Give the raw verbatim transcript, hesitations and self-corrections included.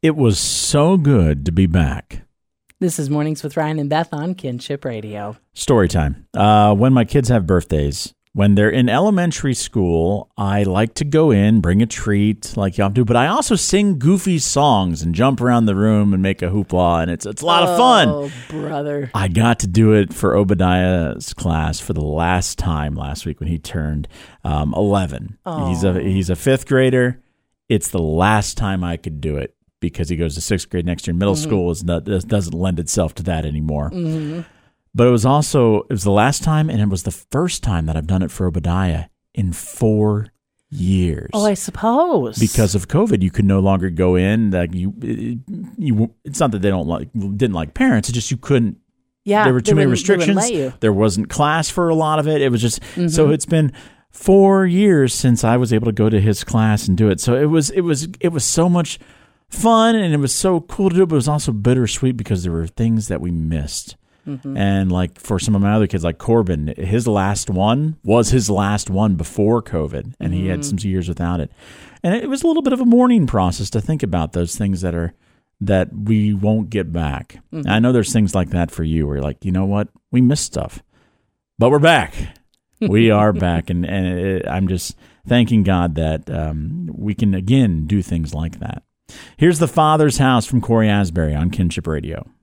It was so good to be back. This is Mornings with Ryan and Beth on Kinship Radio. Story time. Uh, when my kids have birthdays, when they're in elementary school, I like to go in, bring a treat like y'all do, but I also sing goofy songs and jump around the room and make a hoopla, and it's it's a lot of fun. Oh, brother. I got to do it for Obadiah's class for the last time last week when he turned um, eleven. Oh. He's a he's a fifth grader. It's the last time I could do it, because he goes to sixth grade next year. Middle mm-hmm. school is not, doesn't lend itself to that anymore. Mm-hmm. But it was also, it was the last time, and it was the first time that I've done it for Obadiah in four years. Oh, I suppose. Because of COVID, you could no longer go in. Like you, you, it's not that they don't like, didn't like parents. It's just you couldn't. Yeah, there were too many restrictions. Let you. There wasn't class for a lot of it. It was just, mm-hmm. so it's been four years since I was able to go to his class and do it. So it was, it was, it was so much fun, and it was so cool to do, but it was also bittersweet because there were things that we missed. Mm-hmm. And like for some of my other kids, like Corbin, his last one was his last one before COVID, and mm-hmm. he had some years without it. And it was a little bit of a mourning process to think about those things that are that we won't get back. Mm-hmm. I know there's things like that for you where you're like, you know what, we missed stuff, but we're back. We are back, and, and it, I'm just thanking God that um, we can again do things like that. Here's The Father's House from Corey Asbury on Kinship Radio.